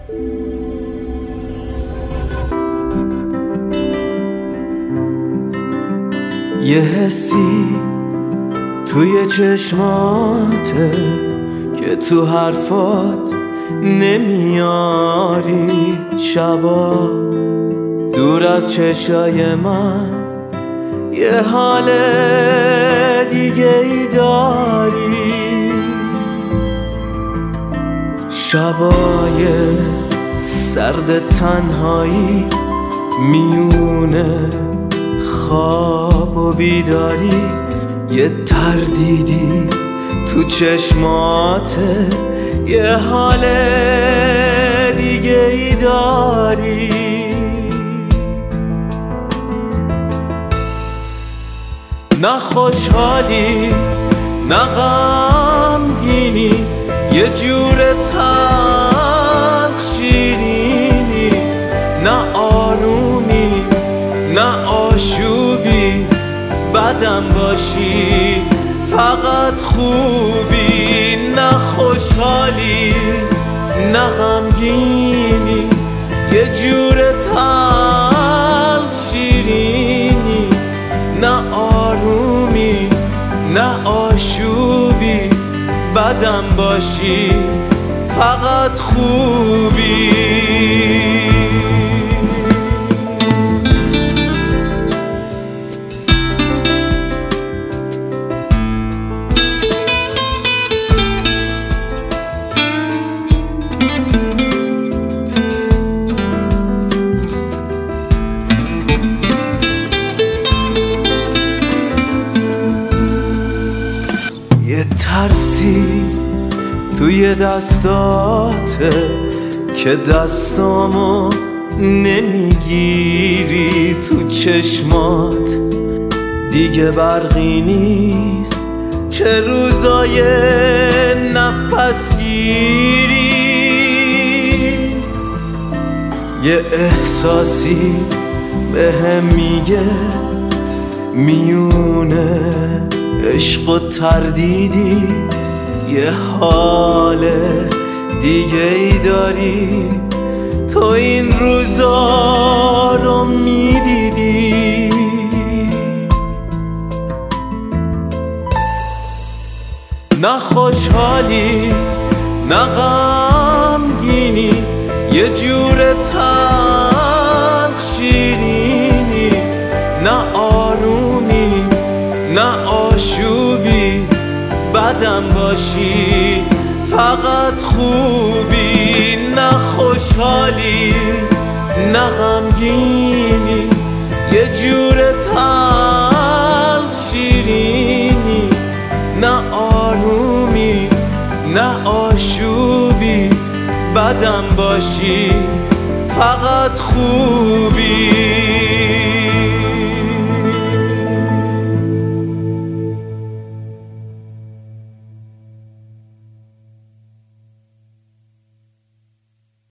یه حسی توی چشماته که تو حرفات نمیاری، شبا دور از چشای من یه حال دیگه ای داری. شبای سرد تنهایی میونه خواب و بیداری، یه تردیدی تو چشماته یه حال دیگه ای داری. نه خوشحالی نه غمگینی، یه جور تلخ شیرینی، نه آرومی نه آشوبی، بدم باشی فقط خوبی. نه خوشحالی نه غمگینی، یه جور تلخ شیرینی، نه آرومی نه آشوبی، بدم باشی فقط خوبی. یه ترسی توی دستاته که دستامو نمیگیری، تو چشمات دیگه برقی نیست، چه روزای نفس گیری. یه احساسی بهم میگه میونه عشق و تردیدی یه حال دیگه ای داری، تو این روزا رو میدیدی. نه خوشحالی نه غمگینی، یه جور تلخ شیرینی، نه آرومی نه آشوبی، بدم باشی فقط خوبی. نه خوشحالی نه غمگینی، یه جور تلخ شیرینی، نه آرومی نه آشوبی، بدم باشی فقط خوبی.